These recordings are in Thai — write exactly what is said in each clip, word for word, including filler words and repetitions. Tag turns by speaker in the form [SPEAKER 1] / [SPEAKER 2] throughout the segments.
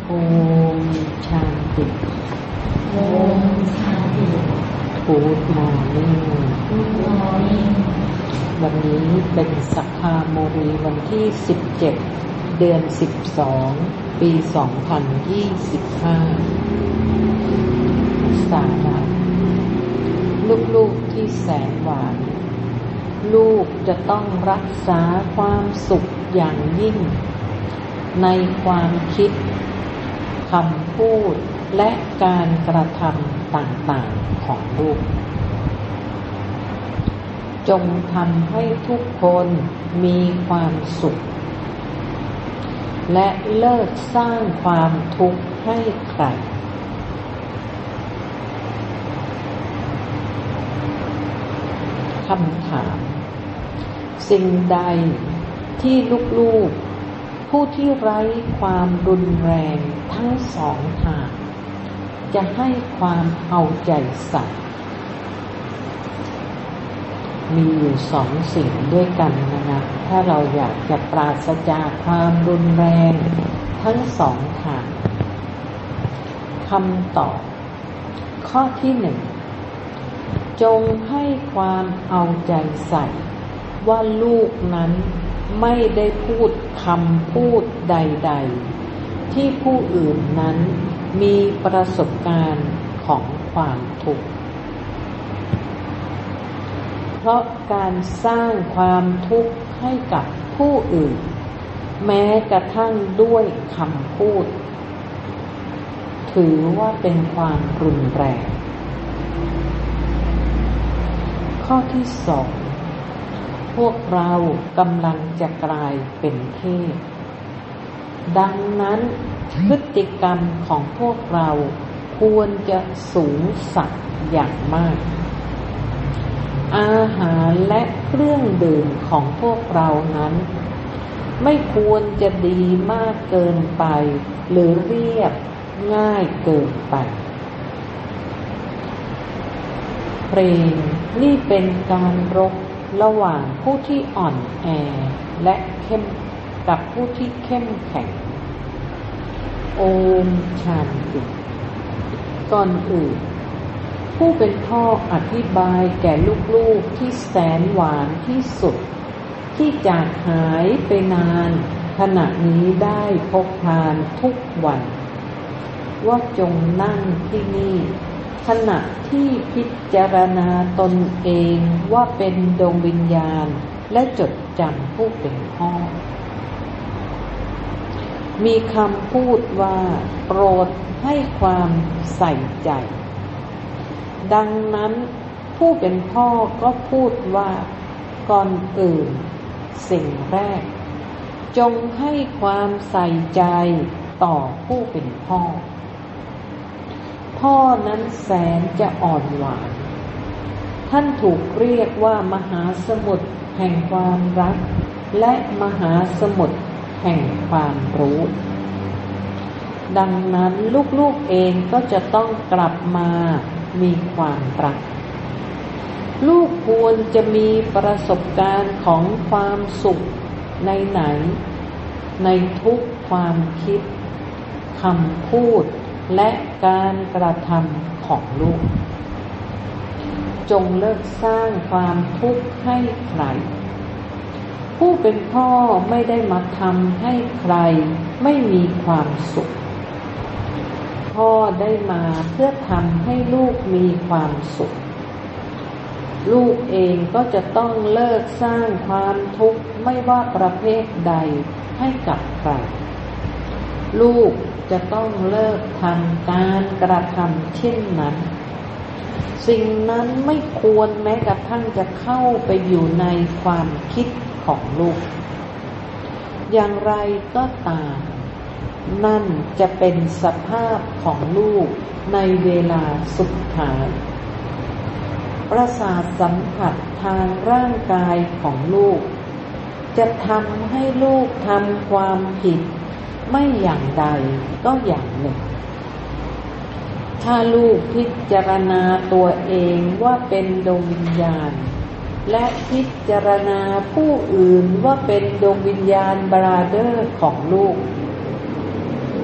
[SPEAKER 1] โอมชานติ
[SPEAKER 2] โอมชานติ
[SPEAKER 1] Good morning
[SPEAKER 2] Good morning
[SPEAKER 1] วันนี้เป็นสักขาโมรีวันที่สิบเจ็ดเดือนสิบสองปีสองพันยี่สิบห้าสาระลูกๆที่แสนหวานลูกจะต้องรักษาความสุขอย่างยิ่งในความคิดคำพูดและการกระทำต่างๆของลูกจงทำให้ทุกคนมีความสุขและเลิกสร้างความทุกข์ให้ใครคำถามสิ่งใดที่ลูกๆผู้ที่ไร้ความรุนแรงทั้งสองทางจะให้ความเอาใจใส่มีอยู่สองสิ่งด้วยกันนะคะถ้าเราอยากจะปราศจากความรุนแรงทั้งสองทางคำตอบข้อที่หนึ่งจงให้ความเอาใจใส่ว่าลูกนั้นไม่ได้พูดคำพูดใดๆที่ผู้อื่นนั้นมีประสบการณ์ของความทุกข์เพราะการสร้างความทุกข์ให้กับผู้อื่นแม้กระทั่งด้วยคำพูดถือว่าเป็นความรุนแรงข้อที่สองพวกเรากำลังจะกลายเป็นเทพดังนั้นพฤติกรรมของพวกเราควรจะสูงสักอย่างมากอาหารและเครื่องดื่มของพวกเรานั้นไม่ควรจะดีมากเกินไปหรือเรียบง่ายเกินไปเพลงนี่เป็นการรบระหว่างผู้ที่อ่อนแอและเข้มกับผู้ที่เข้มแข็งโอมชานติก่อนอื่นผู้เป็นพ่ออธิบายแก่ลูกๆที่แสนหวานที่สุดที่จากหายไปนานขณะนี้ได้พบทานทุกวันว่าจงนั่งที่นี่ขณะที่พิจารณาตนเองว่าเป็นดวงวิญญาณและจดจำผู้เป็นพ่อมีคำพูดว่าโปรดให้ความใส่ใจดังนั้นผู้เป็นพ่อก็พูดว่าก่อนอื่นสิ่งแรกจงให้ความใส่ใจต่อผู้เป็นพ่อพ่อนั้นแสนจะอ่อนหวานท่านถูกเรียกว่ามหาสมุทรแห่งความรักและมหาสมุทรแห่งความรู้ดังนั้นลูกๆเองก็จะต้องกลับมามีความรักลูกควรจะมีประสบการณ์ของความสุขในไหนในทุกความคิดคำพูดและการกระทำของลูกจงเลิกสร้างความทุกข์ให้ใครผู้เป็นพ่อไม่ได้มาทำให้ใครไม่มีความสุขพ่อได้มาเพื่อทำให้ลูกมีความสุขลูกเองก็จะต้องเลิกสร้างความทุกข์ไม่ว่าประเภทใดให้กับใครลูกจะต้องเลิกทำการกระทำเช่นนั้นสิ่งนั้นไม่ควรแม้กระทั่งจะเข้าไปอยู่ในความคิดของลูกอย่างไรก็ตามนั่นจะเป็นสภาพของลูกในเวลาสุดท้ายประสาทสัมผัสทางร่างกายของลูกจะทำให้ลูกทำความผิดไม่อย่างใดก็อย่างหนึ่งถ้าลูกพิจารณาตัวเองว่าเป็นดวงวิญญาณและพิจารณาผู้อื่นว่าเป็นดวงวิญญาณบราเดอร์ของลูก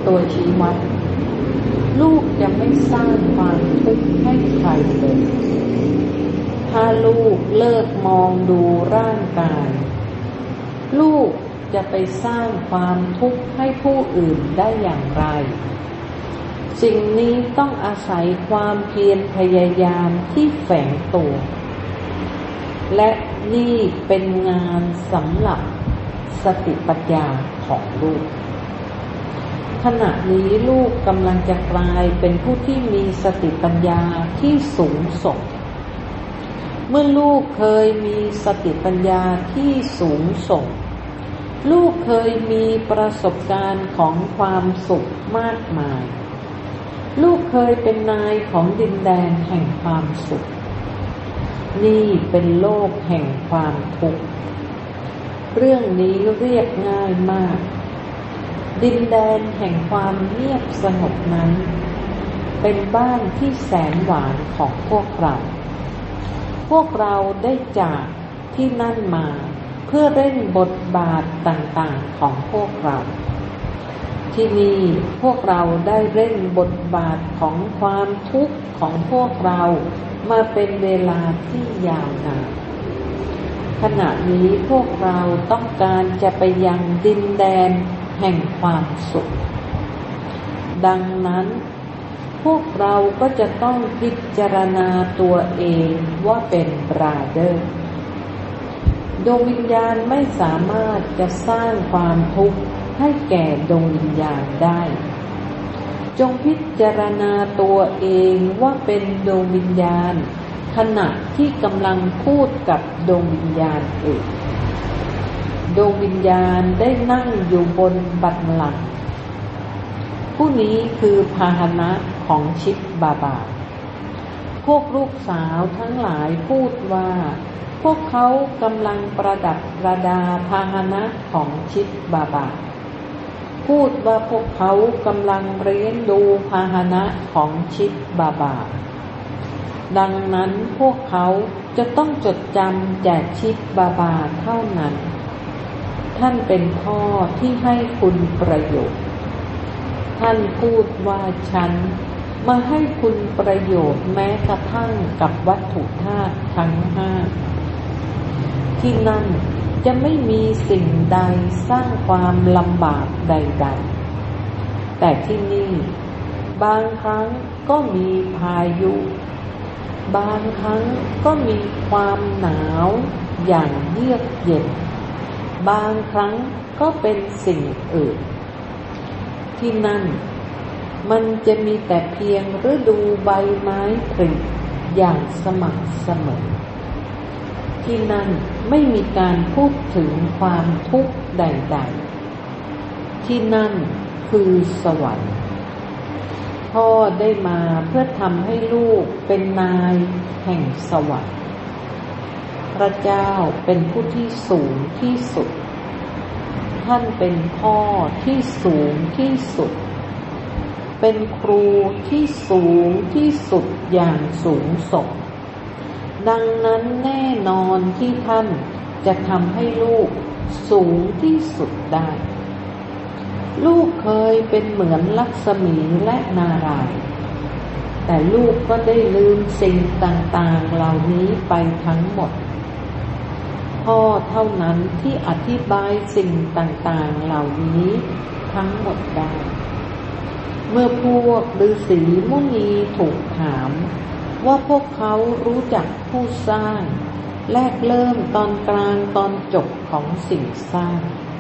[SPEAKER 1] ตัวชี้วัดลูกจะไม่สร้างความทุกข์ให้ใครเลยถ้าลูกเลิกมองดูร่างกายลูกจะไปสร้างความทุกข์ให้ผู้อื่นได้อย่างไรสิ่งนี้ต้องอาศัยความเพียรพยายามที่แฝงตัวและนี่เป็นงานสำหรับสติปัญญาของลูกขณะนี้ลูกกำลังจะกลายเป็นผู้ที่มีสติปัญญาที่สูงส่งเมื่อลูกเคยมีสติปัญญาที่สูงส่งลูกเคยมีประสบการณ์ของความสุขมากมายลูกเคยเป็นนายของดินแดนแห่งความสุขนี่เป็นโลกแห่งความทุกข์เรื่องนี้เรียบง่ายมากดินแดนแห่งความเงียบสงบนั้นเป็นบ้านที่แสนหวานของพวกเราพวกเราได้จากที่นั่นมาเพื่อเล่นบทบาทต่างๆของพวกเราที่นี่พวกเราได้เล่นบทบาทของความทุกข์ของพวกเรามาเป็นเวลาที่ยาวนานขณะนี้พวกเราต้องการจะไปยังดินแดนแห่งความสุขดังนั้นพวกเราก็จะต้องพิจารณาตัวเองว่าเป็นบราเดอร์ดวงวิญญาณไม่สามารถจะสร้างความทุกข์ให้แก่ดวงวิญญาณได้จงพิจารณาตัวเองว่าเป็นดวงวิญญาณขณะที่กำลังพูดกับดวงวิญญาณอื่นดวงวิญญาณได้นั่งอยู่บนบัลลังก์ผู้นี้คือพาหนะของชิดบาบาพวกลูกสาวทั้งหลายพูดว่าพวกเขากำลังประดับประดาพาหนะของชิดบาบาพูดว่าพวกเขากำลังเรียนดูพาหนะของชิดบาบาดังนั้นพวกเขาจะต้องจดจำแต่ชิดบาบาเท่านั้นท่านเป็นพ่อที่ให้คุณประโยชน์ท่านพูดว่าฉันมาให้คุณประโยชน์แม้กระทั่งกับวัตถุธาตุทั้งห้าที่นั่นจะไม่มีสิ่งใดสร้างความลำบากใดๆแต่ที่นี่บางครั้งก็มีพายุบางครั้งก็มีความหนาวอย่างเยือกเย็นบางครั้งก็เป็นสิ่งอื่นที่นั่นมันจะมีแต่เพียงฤดูใบไม้ผลิอย่างสม่ำเสมอที่นั่นไม่มีการพูดถึงความทุกข์ใดๆที่นั่นคือสวรรค์พ่อได้มาเพื่อทำให้ลูกเป็นนายแห่งสวรรค์พระเจ้าเป็นผู้ที่สูงที่สุดท่านเป็นพ่อที่สูงที่สุดเป็นครูที่สูงที่สุดอย่างสูงส่งดังนั้นแน่นอนที่ท่านจะทำให้ลูกสูงที่สุดได้ลูกเคยเป็นเหมือนลักษมีและนารายณ์แต่ลูกก็ได้ลืมสิ่งต่างๆเหล่านี้ไปทั้งหมดพ่อเท่านั้นที่อธิบายสิ่งต่างๆเหล่านี้ทั้งหมดได้เมื่อพวกฤาษีมุนีถูกถามว่าพวกเขารู้จักผู้สร้างแรกเริ่มตอนกลางตอนจบของสิ่งสร้าง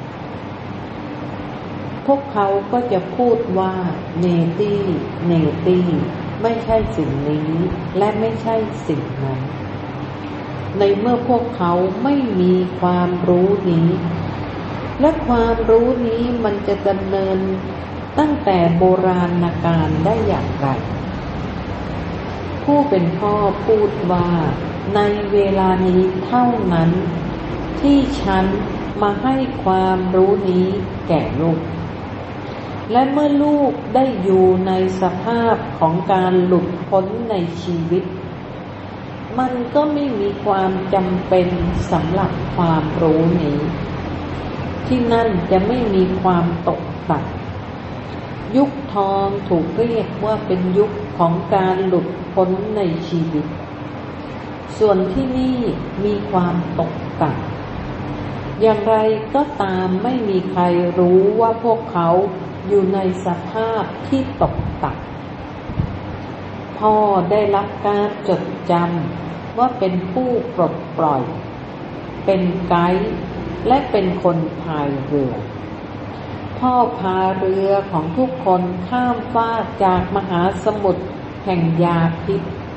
[SPEAKER 1] พวกเขาก็จะพูดว่าเนตี้เนตี้ไม่ใช่สิ่งนี้และไม่ใช่สิ่งนั้นในเมื่อพวกเขาไม่มีความรู้นี้และความรู้นี้มันจะดำเนินตั้งแต่โบราณกาลได้อย่างไรผู้เป็นพ่อพูดว่าในเวลานี้เท่านั้นที่ฉันมาให้ความรู้นี้แก่ลูกและเมื่อลูกได้อยู่ในสภาพของการหลุดพ้นในชีวิตมันก็ไม่มีความจำเป็นสำหรับความรู้นี้ที่นั่นจะไม่มีความตกต่ำยุคทองถูกเรียกว่าเป็นยุคของการหลุดพ้นในชีวิตส่วนที่นี่มีความตกต่ำอย่างไรก็ตามไม่มีใครรู้ว่าพวกเขาอยู่ในสภาพที่ตกต่ำพ่อได้รับการจดจำว่าเป็นผู้ปลดปล่อยเป็นไกด์และเป็นคนพายเรือพ่อพาเรือของทุกคนข้ามฟากจากมหาสมุทรแห่งยาพิษ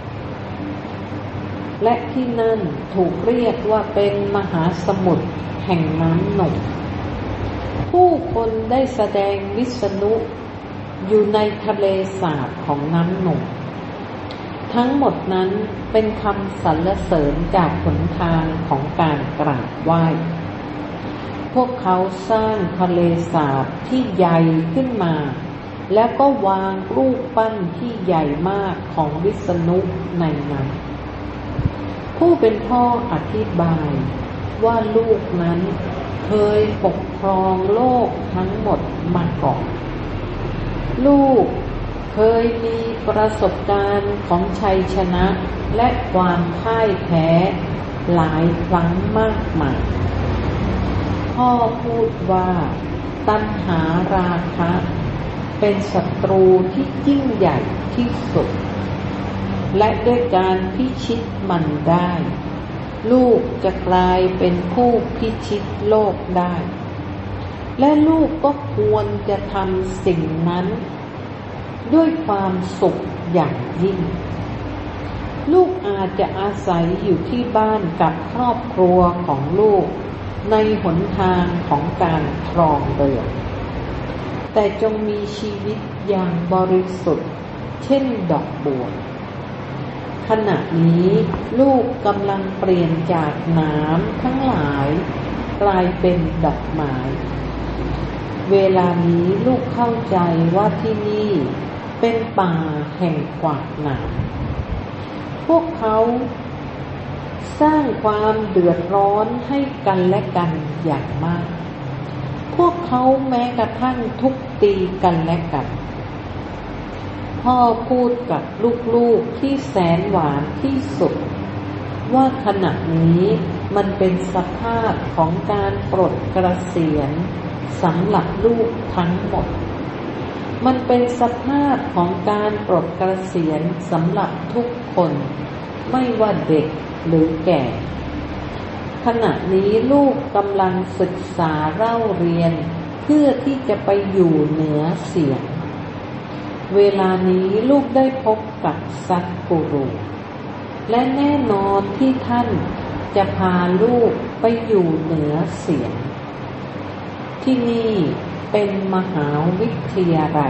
[SPEAKER 1] และที่นั่นถูกเรียกว่าเป็นมหาสมุทรแห่งน้ำหนองผู้คนได้แสดงวิษณุอยู่ในทะเลสาบของน้ำหนองทั้งหมดนั้นเป็นคำสรรเสริญจากหนทางของการกราบไหว้พวกเขาสร้างทะเลสาบที่ใหญ่ขึ้นมาแล้วก็วางรูปปั้นที่ใหญ่มากของวิษณุในนั้นผู้เป็นพ่ออธิบายว่าลูกนั้นเคยปกครองโลกทั้งหมดมาก่อนลูกเคยมีประสบการณ์ของชัยชนะและความพ่ายแพ้หลายครั้งมากมายพ่อพูดว่าตัณหาราคะเป็นศัตรูที่ยิ่งใหญ่ที่สุดและด้วยการพิชิตมันได้ลูกจะกลายเป็นผู้พิชิตโลกได้และลูกก็ควรจะทำสิ่งนั้นด้วยความสุขอย่างยิ่งลูกอาจจะอาศัยอยู่ที่บ้านกับครอบครัวของลูกในหนทางของการครองเรือนแต่จงมีชีวิตอย่างบริสุทธิ์เช่นดอกบัวขณะนี้ลูกกำลังเปลี่ยนจากน้ำทั้งหลายกลายเป็นดอกไม้เวลานี้ลูกเข้าใจว่าที่นี่เป็นป่าแห่งกวาดหนามพวกเขาสร้างความเดือดร้อนให้กันและกันอย่างมากพวกเขาแม้กระทั่งทุบตีกันและกันพ่อพูดกับลูกๆที่แสนหวานที่สุดว่าขณะนี้มันเป็นสภาพของการปลดเกษียณสำหรับลูกทั้งหมดมันเป็นสภาพของการปลดเกษียณสำหรับทุกคนไม่ว่าเด็กหรือแก่ขณะนี้ลูกกำลังศึกษาเล่าเรียนเพื่อที่จะไปอยู่เหนือเสียงเวลานี้ลูกได้พบกับสัตกูรุและแน่นอนที่ท่านจะพาลูกไปอยู่เหนือเสียงที่นี่เป็นมหาวิทยาลัย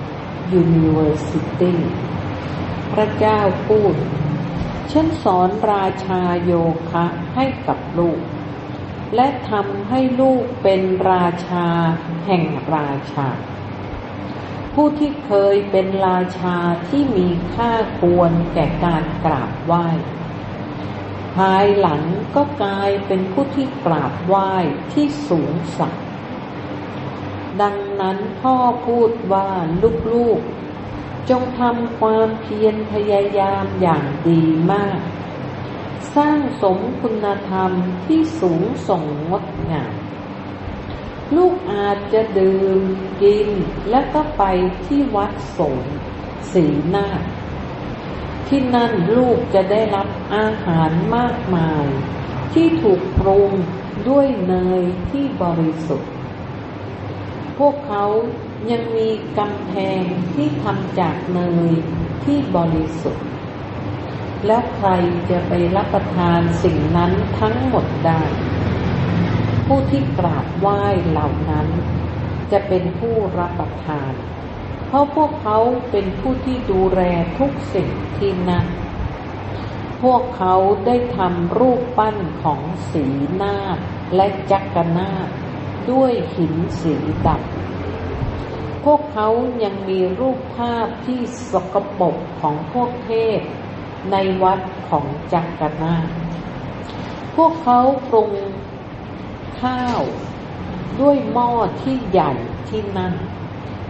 [SPEAKER 1] University พระเจ้าพูดฉันสอนราชาโยคะให้กับลูกและทำให้ลูกเป็นราชาแห่งราชาผู้ที่เคยเป็นราชาที่มีค่าควรแก่การกราบไหว้ภายหลังก็กลายเป็นผู้ที่กราบไหว้ที่สูงสักดังนั้นพ่อพูดว่าลูกๆจงทำความเพียรพยายามอย่างดีมากสร้างสมคุณธรรมที่สูงส่งงดงามลูกอาจจะดื่มกินและก็ไปที่วัดสงฆ์ศรีนาถที่นั่นลูกจะได้รับอาหารมากมายที่ถูกปรุงด้วยเนยที่บริสุทธิ์พวกเขายังมีกำแพงที่ทำจากเนยที่บริสุทธิ์แล้วใครจะไปรับประทานสิ่งนั้นทั้งหมดได้ผู้ที่กราบไหว้เหล่านั้นจะเป็นผู้รับประทานเพราะพวกเขาเป็นผู้ที่ดูแลทุกสิ่งที่นั่นพวกเขาได้ทำรูปปั้นของสีนาฏและจักรนาฏด้วยหินสีดำพวกเขายังมีรูปภาพที่สกปรกของพวกเทพในวัดของจักรนาถพวกเขาปรุงข้าวด้วยหม้อที่ใหญ่ที่นั่น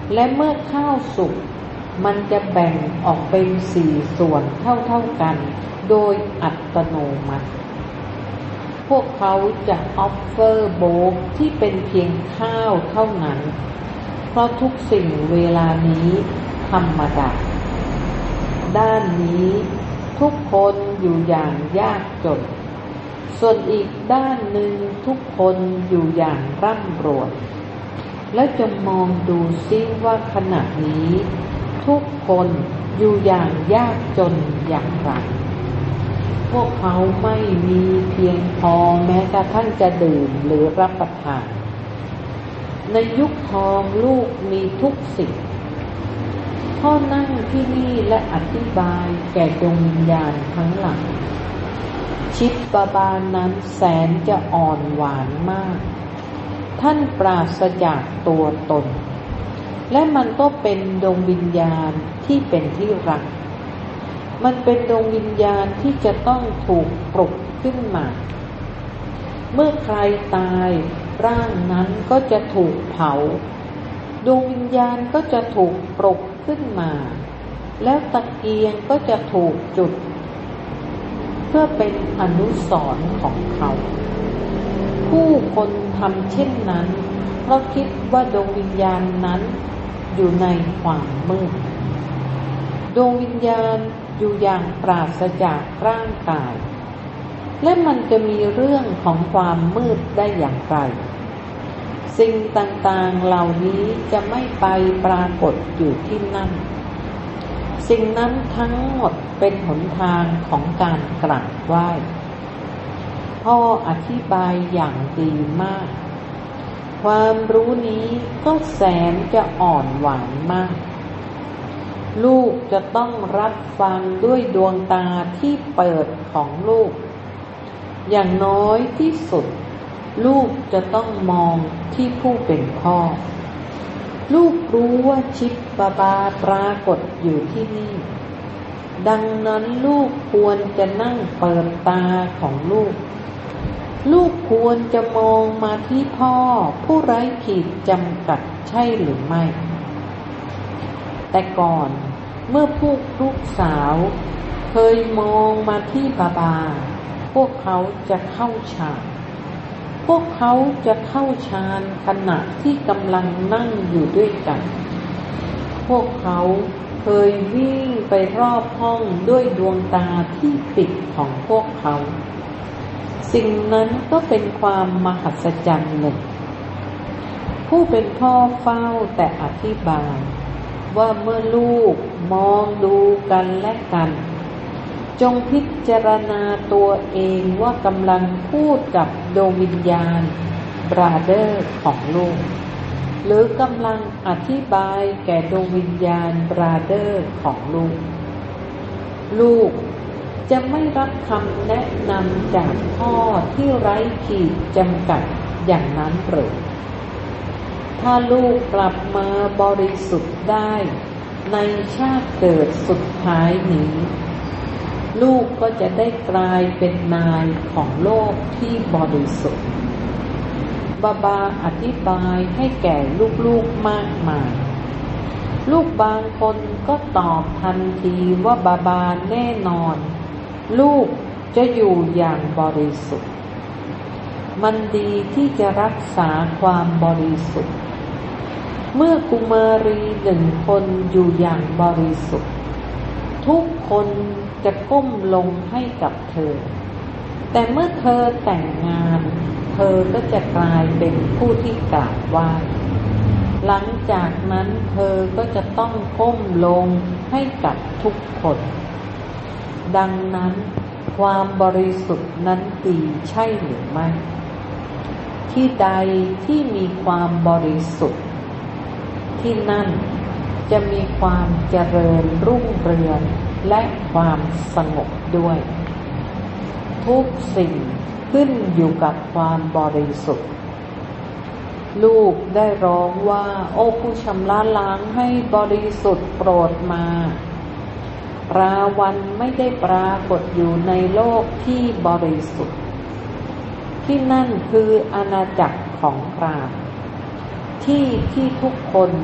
[SPEAKER 1] และเมื่อข้าวสุกมันจะแบ่งออกเป็นสี่ส่วนเท่าๆกันโดยอัตโนมัติพวกเขาจะออฟเฟอร์โบกที่เป็นเพียงข้าวเท่านั้นเพราะทุกสิ่งเวลานี้ธรรมดาด้านนี้ทุกคนอยู่อย่างยากจนส่วนอีกด้านหนึ่งทุกคนอยู่อย่างร่ำรวยและจะมองดูซิว่าขณะนี้ทุกคนอยู่อย่างยากจนอย่างไรพวกเขาไม่มีเพียงพอแม้กระทั่งจะดื่มหรือรับประทานในยุคทองลูกมีทุกสิ่งพ่อนั่งที่นี่และอธิบายแก่ดวงวิญญาณทั้งหลายชิดบาบานั้นแสนจะอ่อนหวานมากท่านปราศจากตัวตนและมันก็เป็นดวงวิญญาณที่เป็นที่รักมันเป็นดวงวิญญาณที่จะต้องถูกปลุกขึ้นมาเมื่อใครตายร่างนั้นก็จะถูกเผาดวงวิญญาณก็จะถูกปลุกขึ้นมาแล้วตะเกียงก็จะถูกจุดเพื่อเป็นอนุสรณ์ของเขาผู้คนทำเช่นนั้นเพราะคิดว่าดวงวิญญาณนั้นอยู่ในความมืดดวงวิญญาณอยู่อย่างปราศจากร่างกายและมันจะมีเรื่องของความมืดได้อย่างไรสิ่งต่างๆเหล่านี้จะไม่ไปปรากฏอยู่ที่นั่นสิ่งนั้นทั้งหมดเป็นหนทางของการกราบไหว้พ่ออธิบายอย่างดีมากความรู้นี้ก็แสนจะอ่อนหวานมากลูกจะต้องรับฟังด้วยดวงตาที่เปิดของลูกอย่างน้อยที่สุดลูกจะต้องมองที่ผู้เป็นพ่อลูกรู้ว่าชิดบาบาปรากฏอยู่ที่นี่ดังนั้นลูกควรจะนั่งเปิดตาของลูกลูกควรจะมองมาที่พ่อผู้ไร้ขีดจำกัดใช่หรือไม่แต่ก่อนเมื่อพวกลูกสาวเคยมองมาที่บาบาพวกเขาจะเข้าฌานพวกเขาจะเข้าฌานขณะที่กำลังนั่งอยู่ด้วยกันพวกเขาเคยวิ่งไปรอบห้องด้วยดวงตาที่ปิดของพวกเขาสิ่งนั้นก็เป็นความมหัศจรรย์หนึ่งผู้เป็นพ่อเฝ้าแต่อธิบายว่าเมื่อลูกมองดูกันและกันจงพิจารณาตัวเองว่ากำลังพูดกับดวงวิญญาณบราเดอร์ของลูกหรือกำลังอธิบายแก่ดวงวิญญาณบราเดอร์ของลูกลูกจะไม่รับคำแนะนำจากพ่อที่ไร้ขีดจำกัดอย่างนั้นหรือถ้าลูกกลับมาบริสุทธิ์ได้ในชาติเกิดสุดท้ายนี้ลูกก็จะได้กลายเป็นนายของโลกที่บริสุทธิ์บาบาอธิบายให้แก่ลูกๆมากมายลูกบางคนก็ตอบทันทีว่าบาบาแน่นอนลูกจะอยู่อย่างบริสุทธิ์มันดีที่จะรักษาความบริสุทธิ์เมื่อกุมารีหนึ่งคนอยู่อย่างบริสุทธิ์ทุกคนจะก้มลงให้กับเธอแต่เมื่อเธอแต่งงานเธอก็จะกลายเป็นผู้ที่กราบไหว้หลังจากนั้นเธอก็จะต้องก้มลงให้กับทุกคนดังนั้นความบริสุทธิ์นั้นดีใช่หรือไม่ที่ใดที่มีความบริสุทธิ์ที่นั่นจะมีความเจริญรุ่งเรืองและความสงบด้วยทุกสิ่งขึ้นอยู่กับความบริสุทธิ์ลูกได้ร้องว่าโอ้ผู้ชำระล้างให้บริสุทธิ์โปรดมาราวันไม่ได้ปรากฏอยู่ในโลกที่บริสุทธิ์ที่นั่นคืออาณาจักรของพราหมณ์ที่ที่ทุกคน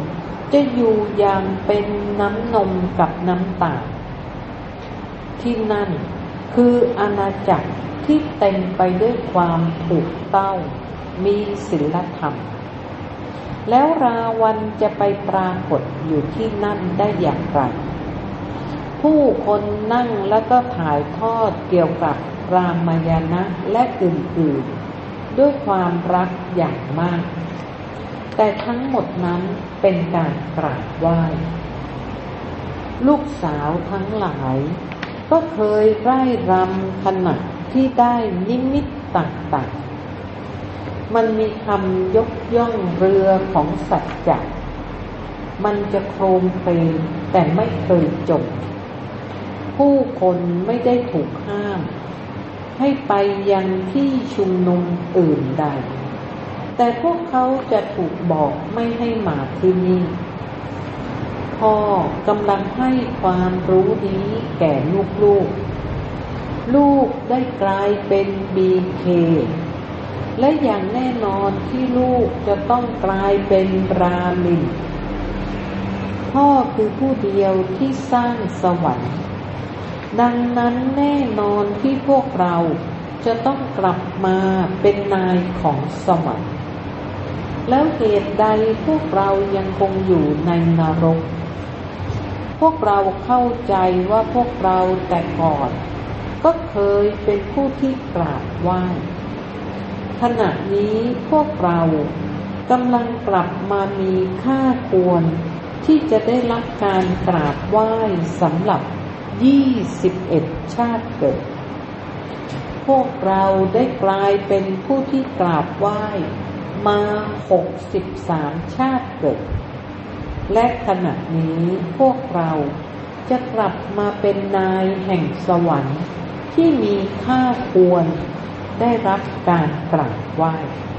[SPEAKER 1] จะอยู่อย่างเป็นน้ำนมกับน้ำตาลที่นั่นคืออาณาจักรที่เต็มไปด้วยความถูกต้องมีศีลธรรมแล้วราวันจะไปปรากฏอยู่ที่นั่นได้อย่างไรผู้คนนั่งแล้วก็ถ่ายทอดเกี่ยวกับรามายณะและอื่นๆด้วยความรักอย่างมากแต่ทั้งหมดนั้นเป็นการกราบไหว้ลูกสาวทั้งหลายก็เคยไร่รำขณะที่ได้นิมิตต่างๆมันมีคำยกย่องเรือของสัจจะมันจะโครมเพลงแต่ไม่เคยจมผู้คนไม่ได้ถูกห้ามให้ไปยังที่ชุมนุมอื่นใดแต่พวกเขาจะถูกบอกไม่ให้มาที่นี่พ่อกำลังให้ความรู้นี้แก่ลูกลูกลูกได้กลายเป็น บี เค และอย่างแน่นอนที่ลูกจะต้องกลายเป็นรามินพ่อคือผู้เดียวที่สร้างสวรรค์ดังนั้นแน่นอนที่พวกเราจะต้องกลับมาเป็นนายของสวรรค์แล้วเหตุใดพวกเรายังคงอยู่ในนรกพวกเราเข้าใจว่าพวกเราแต่ก่อนก็เคยเป็นผู้ที่กราบไหว้ขณะนี้พวกเรากำลังกลับมามีค่าควรที่จะได้รับการกราบไหว้สำหรับยี่สิบเอ็ดชาติเกิดพวกเราได้กลายเป็นผู้ที่กราบไหว้มาหกสิบสามชาติเกิดและขณะนี้พวกเราจะกลับมาเป็นนายแห่งสวรรค์ที่มีค่าควรได้รับการกราบไหว้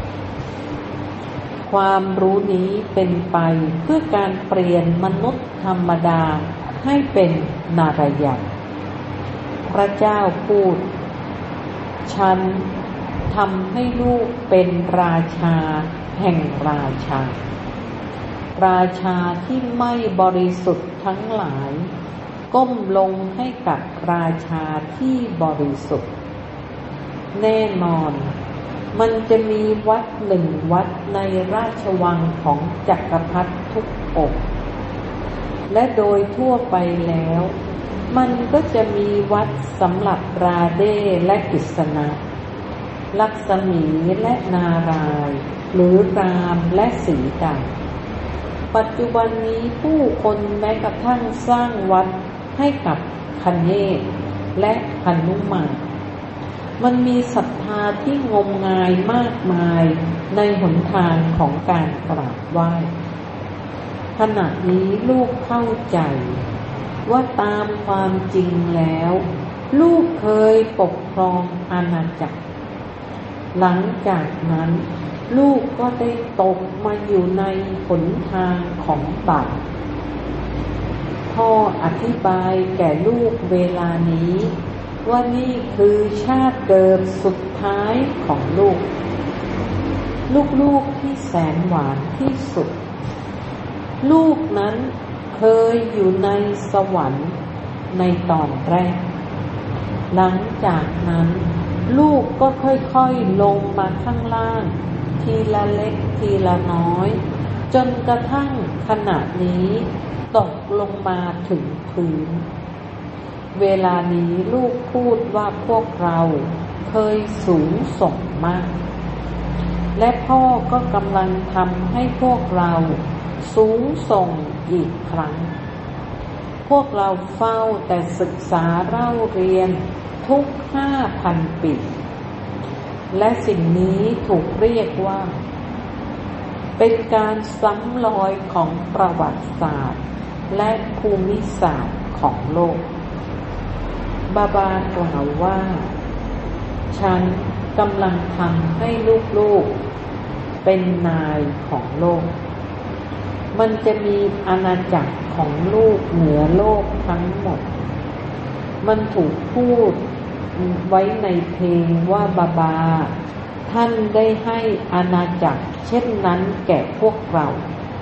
[SPEAKER 1] ความรู้นี้เป็นไปเพื่อการเปลี่ยนมนุษย์ธรรมดาให้เป็นนารายณ์พระเจ้าพูดฉันทำให้ลูกเป็นราชาแห่งราชาราชาที่ไม่บริสุทธิ์ทั้งหลายก้มลงให้กับราชาที่บริสุทธิ์แน่นอนมันจะมีวัดหนึ่งวัดในราชวังของจักรพรรดิทุกองค์และโดยทั่วไปแล้วมันก็จะมีวัดสำหรับราเดและกฤษณะลักษมีและนารายณ์หรือรามและสีดาปัจจุบันนี้ผู้คนแม้กระทั่งสร้างวัดให้กับคเนศและหนุมานมันมีศรัทธาที่งมงายมากมายในหนทางของการกราบไหว้ขณะนี้ลูกเข้าใจว่าตามความจริงแล้วลูกเคยปกครองอาณาจักรหลังจากนั้นลูกก็ได้ตกมาอยู่ในหนทางของบาปพ่ออธิบายแก่ลูกเวลานี้ว่านี่คือชาติเดิมสุดท้ายของลูกลูกๆที่แสนหวานที่สุดลูกนั้นเคยอยู่ในสวรรค์ในตอนแรกหลังจากนั้นลูกก็ค่อยๆลงมาข้างล่างทีละเล็กทีละน้อยจนกระทั่งขณะนี้ตกลงมาถึงพื้นเวลานี้ลูกพูดว่าพวกเราเคยสูงส่งมากและพ่อก็กำลังทำให้พวกเราสูงส่งอีกครั้งพวกเราเฝ้าแต่ศึกษาเล่าเรียนทุกห้าพันปีและสิ่งนี้ถูกเรียกว่าเป็นการซ้ำรอยของประวัติศาสตร์และภูมิศาสตร์ของโลกบาบากล่าวว่าฉันกำลังทำให้ลูกๆเป็นนายของโลกมันจะมีอาณาจักรของลูกเหนือโลกทั้งหมดมันถูกพูดไว้ในเพลงว่าบาบาท่านได้ให้อาณาจักรเช่นนั้นแก่พวกเรา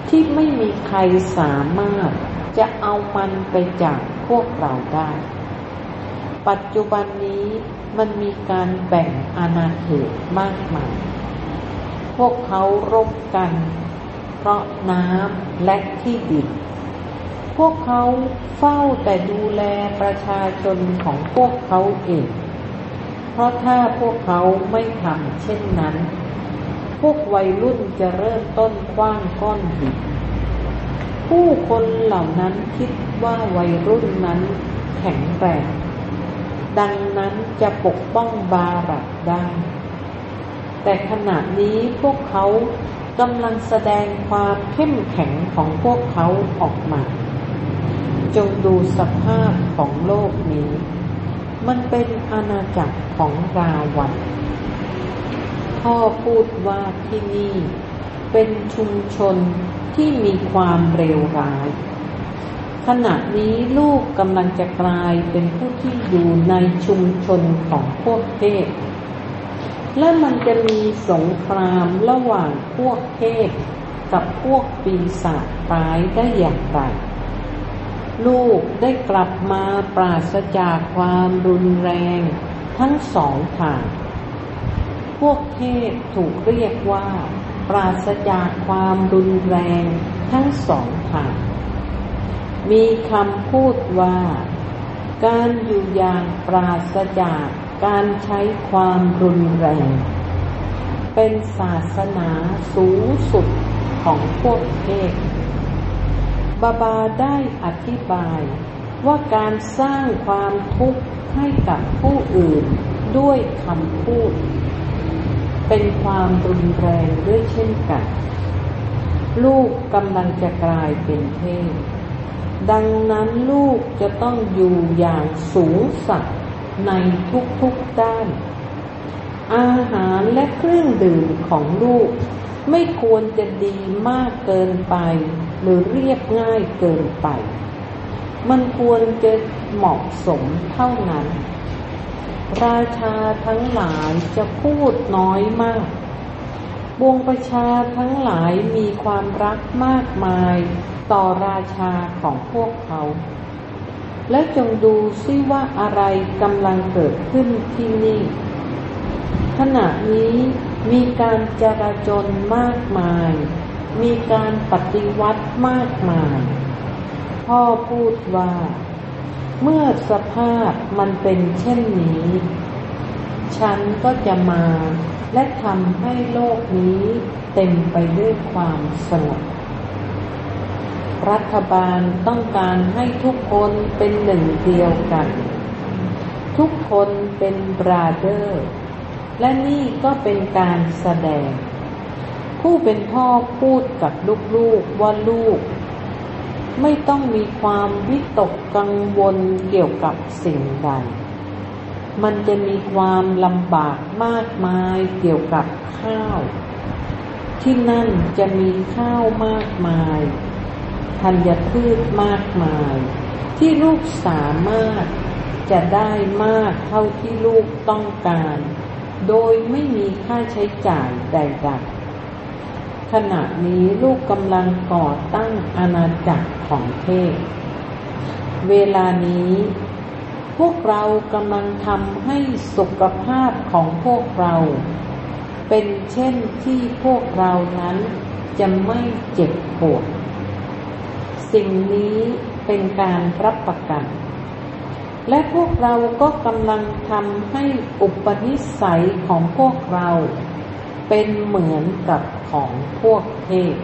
[SPEAKER 1] ที่ไม่มีใครสามารถจะเอามันไปจากพวกเราได้ปัจจุบันนี้มันมีการแบ่งอาณาเขตมากมายพวกเขารบกันเพราะน้ำและที่ดินพวกเขาเฝ้าแต่ดูแลประชาชนของพวกเขาเองเพราะถ้าพวกเขาไม่ทำเช่นนั้นพวกวัยรุ่นจะเริ่มต้นขว้างก้อนหินผู้คนเหล่านั้นคิดว่าวัยรุ่นนั้นแข็งแรงดังนั้นจะปกป้องบารักได้แต่ขณะนี้พวกเขากำลังแสดงความเข้มแข็งของพวกเขาออกมาจงดูสภาพของโลกนี้มันเป็นอาณาจักรของราวันพ่อพูดว่าที่นี่เป็นชุมชนที่มีความเลวร้ายขณะนี้ลูกกำลังจะกลายเป็นผู้ที่อยู่ในชุมชนของพวกเทพและมันจะมีสงครามระหว่างพวกเทพกับพวกปีศาจร้ายได้อย่างไรลูกได้กลับมาปราศจากความรุนแรงทั้งสองทางพวกเทพถูกเรียกว่าปราศจากความรุนแรงทั้งสองทางมีคำพูดว่าการอยู่อย่างปราศจากการใช้ความรุนแรงเป็นศาสนาสูงสุดของพวกเทพบาบาได้อธิบายว่าการสร้างความทุกข์ให้กับผู้อื่นด้วยคำพูดเป็นความรุนแรงด้วยเช่นกันลูกกำลังจะกลายเป็นเทพดังนั้นลูกจะต้องอยู่อย่างสูงสักในทุกๆด้านอาหารและเครื่องดื่มของลูกไม่ควรจะดีมากเกินไปหรือเรียบง่ายเกินไปมันควรจะเหมาะสมเท่านั้นราชาทั้งหลายจะพูดน้อยมากปวงประชาทั้งหลายมีความรักมากมายต่อราชาของพวกเขาและจงดูซิว่าอะไรกำลังเกิดขึ้นที่นี่ขณะนี้มีการจราจรมากมายมีการปฏิวัติมากมายพ่อพูดว่าเมื่อสภาพมันเป็นเช่นนี้ฉันก็จะมาและทำให้โลกนี้เต็มไปด้วยความสงบรัฐบาลต้องการให้ทุกคนเป็นหนึ่งเดียวกันทุกคนเป็นบราเธอร์และนี่ก็เป็นการแสดงผู้เป็นพ่อพูดกับลูกๆว่าลูกไม่ต้องมีความวิตกกังวลเกี่ยวกับสิ่งใดมันจะมีความลำบากมากมายเกี่ยวกับข้าวที่นั่นจะมีข้าวมากมายธัญพืชมากมายที่ลูกสามารถจะได้มากเท่าที่ลูกต้องการโดยไม่มีค่าใช้จ่ายใดๆขณะนี้ลูกกำลังก่อตั้งอาณาจักรของเทพเวลานี้พวกเรากำลังทำให้สุขภาพของพวกเราเป็นเช่นที่พวกเรานั้นจะไม่เจ็บปวดสิ่งนี้เป็นการรับประกันและพวกเราก็กำลังทำให้อุปนิสัยของพวกเราเป็นเหมือนกับของพวกเทพ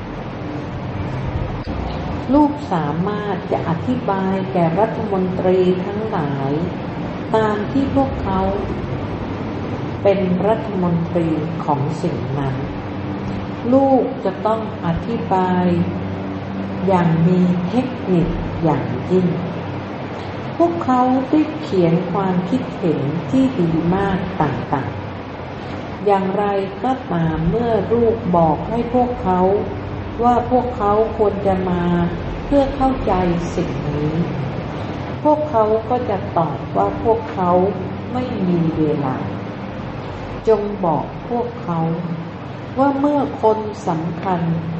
[SPEAKER 1] ลูกสามารถจะอธิบายแก่รัฐมนตรีทั้งหลายตามที่พวกเขาเป็นรัฐมนตรีของสิ่งนั้นลูกจะต้องอธิบายอย่างมีเทคนิคอย่างยิ่งพวกเขาได้เขียนความคิดเห็นที่ดีมากต่างๆอย่างไรก็ตามเมื่อลูกบอกให้พวกเขาว่าพวกเขาควรจะมาเพื่อเข้าใจสิ่งนี้พวกเขาก็จะตอบว่าพวกเขาไม่มีเวลาจงบอกพวกเขาว่าเมื่อคนสำคัญค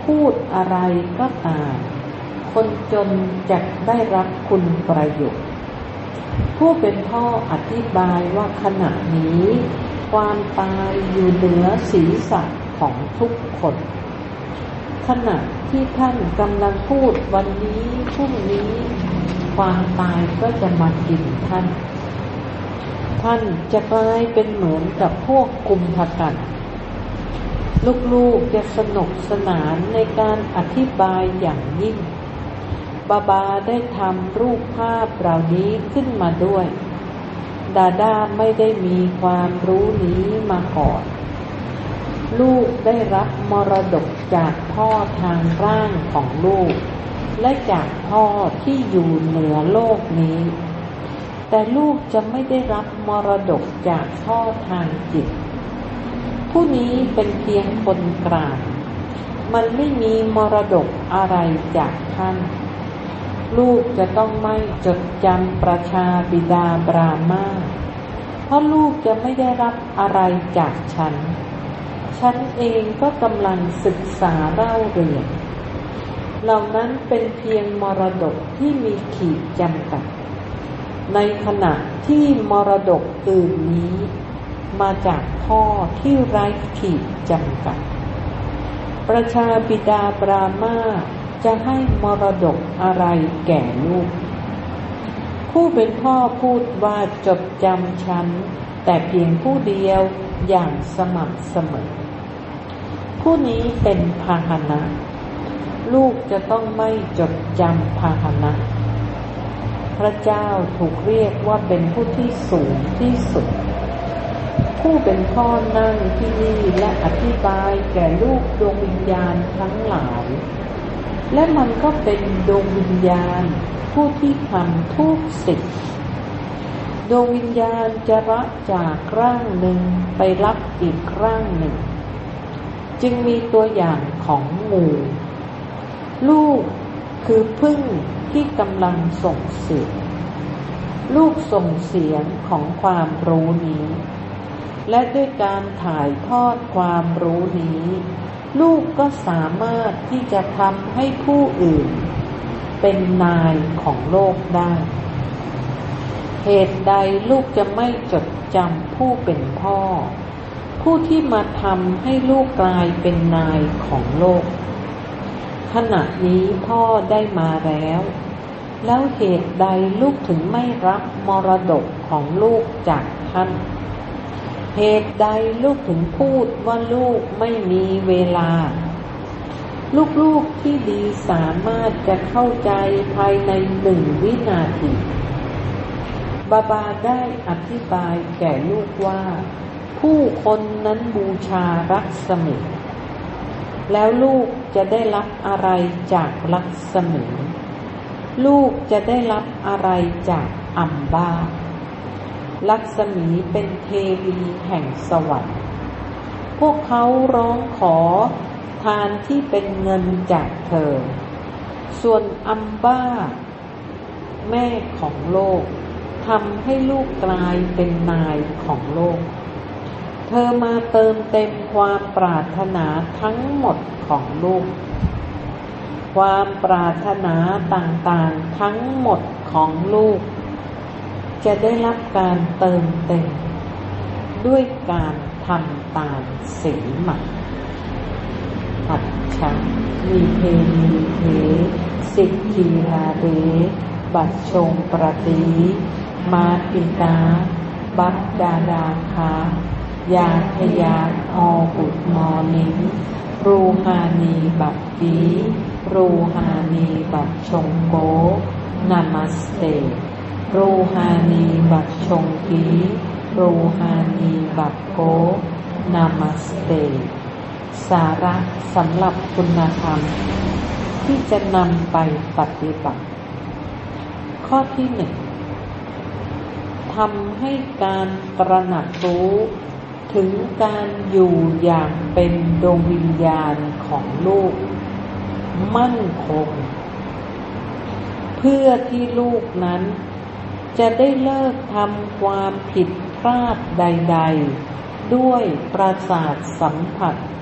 [SPEAKER 1] พูดอะไรก็ตามคนจนจะได้รับคุณประโยชน์ผู้เป็นพ่ออธิบายว่าขณะนี้ความตายอยู่เหนือศีรษะของทุกคนขณะที่ท่านกำลังพูดวันนี้พรุ่งนี้ความตายก็จะมากินท่านท่านจะกลายเป็นเหมือนกับพวกกุมภกันลูกๆจะสนุกสนานในการอธิบายอย่างยิ่งบาบาได้ทำรูปภาพเหล่านี้ขึ้นมาด้วยดาดาไม่ได้มีความรู้นี้มาก่อนลูกได้รับมรดกจากพ่อทางร่างของลูกและจากพ่อที่อยู่เหนือโลกนี้แต่ลูกจะไม่ได้รับมรดกจากพ่อทางจิตผู้นี้เป็นเพียงคนกลางมันไม่มีมรดกอะไรจากท่านลูกจะต้องไม่จดจำประชาบิดาบรามาเพราะลูกจะไม่ได้รับอะไรจากฉันฉันเองก็กำลังศึกษาเล่าเรียนเหล่านั้นเป็นเพียงมรดกที่มีขีดจำกัดในขณะที่มรดกอื่นนี้มาจากพ่อที่ไร้ขีดจำกัดประชาบิดาบรามาจะให้มรดกอะไรแก่ลูกผู้เป็นพ่อพูดว่าจดจำฉันแต่เพียงผู้เดียวอย่างสม่ำเสมอผู้นี้เป็นพาหนะลูกจะต้องไม่จดจำพาหนะพระเจ้าถูกเรียกว่าเป็นผู้ที่สูงที่สุดผู้เป็นพ่อนั่งที่นี่และอธิบายแก่ลูกดวงวิญญาณทั้งหลายและมันก็เป็นดวงวิญญาณผู้ที่ทำทุกสิ่งดวงวิญญาณจะละจากร่างหนึ่งไปรับอีกร่างหนึ่งจึงมีตัวอย่างของงูลูกคือพึ่งที่กำลังส่งเสียงลูกส่งเสียงของความรู้นี้และด้วยการถ่ายทอดความรู้นี้ลูกก็สามารถที่จะทำให้ผู้อื่นเป็นนายของโลกได้เหตุใดลูกจะไม่จดจำผู้เป็นพ่อผู้ที่มาทำให้ลูกกลายเป็นนายของโลกขณะนี้พ่อได้มาแล้วแล้วเหตุใดลูกถึงไม่รับมรดกของลูกจากท่านเหตุใดลูกถึงพูดว่าลูกไม่มีเวลาลูกๆที่ดีสามารถจะเข้าใจภายในหนึ่งวินาทีบาบาได้อธิบายแก่ลูกว่าผู้คนนั้นบูชารัศมีแล้วลูกจะได้รับอะไรจากรัศมีลูกจะได้รับอะไรจากอัมบาลักษมีเป็นเทวีแห่งสวรรค์พวกเขาร้องขอทานที่เป็นเงินจากเธอส่วนอัมบาแม่ของโลกทำให้ลูกกลายเป็นนายของโลกเธอมาเติมเต็มความปรารถนาทั้งหมดของลูกความปรารถนาต่างๆทั้งหมดของลูกจะได้รับการเติมเต็มด้วยการทำตามสีหมักอัจฉามีเพมีเทสิกขีลาเดบัดชงประตีมาปิตาบัดดาดาคายาทยานอบุตมอนิงรูฮานีบัดดีรูฮานีบัดชงโกนามัสเตรูฮานีบัดชงกีรูฮานีบัดโกนามัสเตสาระสำหรับคุณธรรมที่จะนำไปปฏิบัติข้อที่หนึ่งทำให้การตระหนักรู้ถึงการอยู่อย่างเป็นดวงวิญญาณของลูกมั่นคงเพื่อที่ลูกนั้นจะได้เลิกทำความผิดพลาดใดๆด้วยประสาทสัมผัส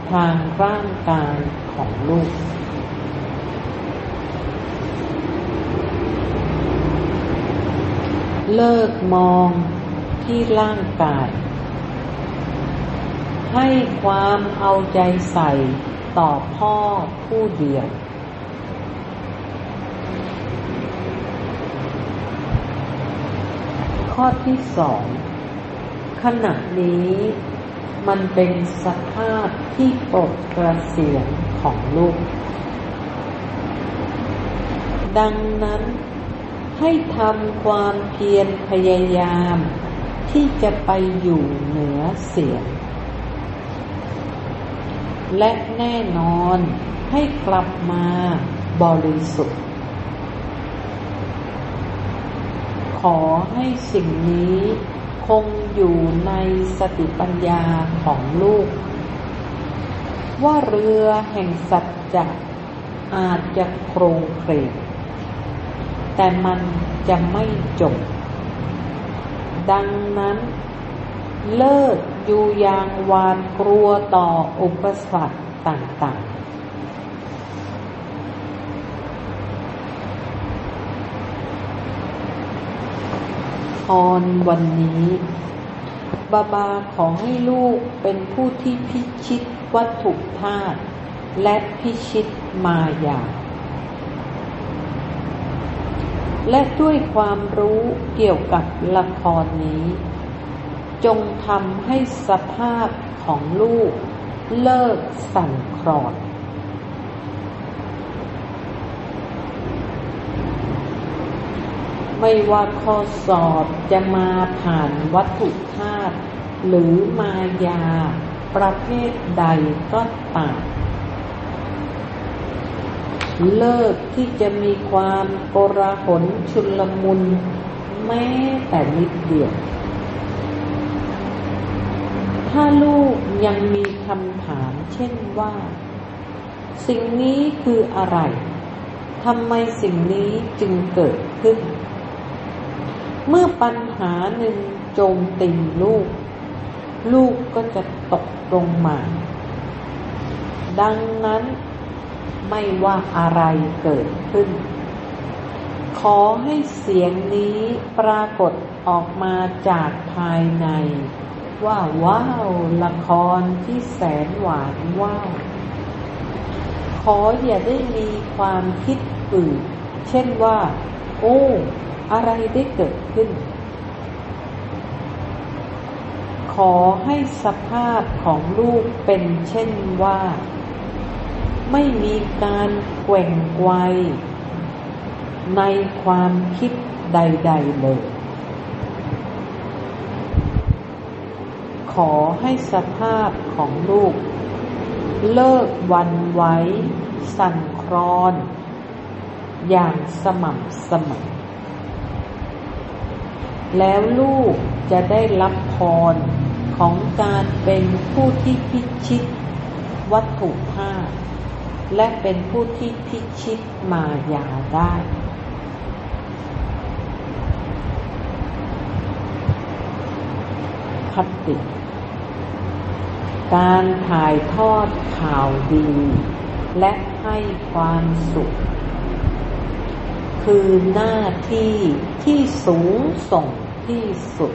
[SPEAKER 1] ทางร่างกายของลูกเลิกมองที่ร่างกายให้ความเอาใจใส่ต่อพ่อผู้เดียวข้อที่สองขณะนี้มันเป็นสภาพที่ปลดเกษียณของลูกดังนั้นให้ทำความเพียรพยายามที่จะไปอยู่เหนือเสียงและแน่นอนให้กลับมาบริสุทธิ์ขอให้สิ่งนี้คงอยู่ในสติปัญญาของลูกว่าเรือแห่งสัจจะอาจจะโครงเคลงแต่มันจะไม่จบดังนั้นเลิกอยู่อย่างหวาดกลัวต่ออุปสรรคต่างๆพรวันนี้บาบาขอให้ลูกเป็นผู้ที่พิชิตวัตถุธาตุและพิชิตมายาและด้วยความรู้เกี่ยวกับละครนี้จงทำให้สภาพของลูกเลิกสั่นคลอนไม่ว่าข้อสอบจะมาผ่านวัตถุธาตุหรือมายาประเภทใดก็ตามเลิกที่จะมีความโกลาหลชุลมุนแม้แต่นิดเดียวถ้าลูกยังมีคำถามเช่นว่าสิ่งนี้คืออะไรทำไมสิ่งนี้จึงเกิดขึ้นเมื่อปัญหาหนึ่งโจมตีลูกลูกก็จะตกลงมาดังนั้นไม่ว่าอะไรเกิดขึ้นขอให้เสียงนี้ปรากฏออกมาจากภายในว่าว้าวละครที่แสนหวานว้าวขออย่าได้มีความคิดอื่นเช่นว่าโอ้อะไรได้เกิดขึ้นขอให้สภาพของลูกเป็นเช่นว่าไม่มีการแกว่งไกวในความคิดใดๆเลยขอให้สภาพของลูกเลิกหวั่นไหวสั่นคลอนอย่างสม่ำเสมอแล้วลูกจะได้รับพรของการเป็นผู้ที่พิชิตวัตถุธาตุและเป็นผู้ที่พิชิตมายาได้คติการถ่ายทอดข่าวดีและให้ความสุขคือหน้าที่ที่สูงส่งที่สุด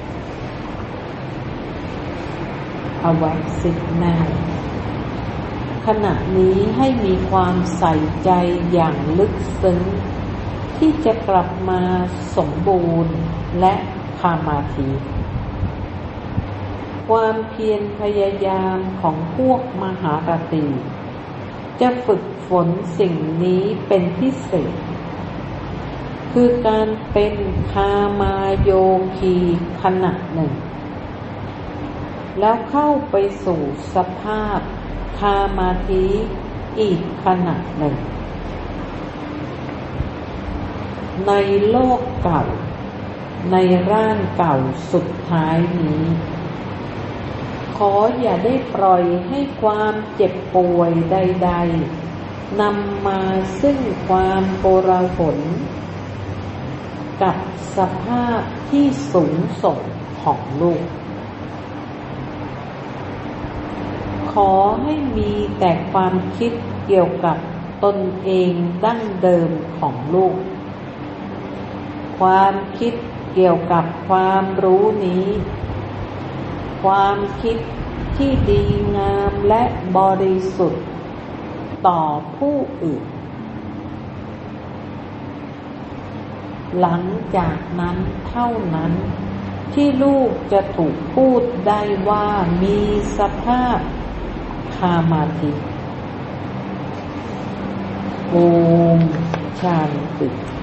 [SPEAKER 1] เอาไว้สิบหน้าขณะนี้ให้มีความใส่ใจอย่างลึกซึ้งที่จะกลับมาสมบูรณ์และสมาธิความเพียรพยายามของพวกมหารตีจะฝึกฝนสิ่งนี้เป็นพิเศษคือการเป็นคามาโยคีขณะหนึ่งแล้วเข้าไปสู่สภาพคามาธิอีกขณะหนึ่งในโลกเก่าในร่างเก่าสุดท้ายนี้ขออย่าได้ปล่อยให้ความเจ็บป่วยใดๆนำมาซึ่งความโกลาหลกับสภาพที่สูงส่งของลูกขขอให้มีแต่ความคิดเกี่ยวกับตนเองดั้งเดิมของลูกความคิดเกี่ยวกับความรู้นี้ความคิดที่ดีงามและบริสุทธิ์ต่อผู้อื่นหลังจากนั้นเท่านั้นที่ลูกจะถูกพูดได้ว่ามีสภาพคามาธิโอมชาติ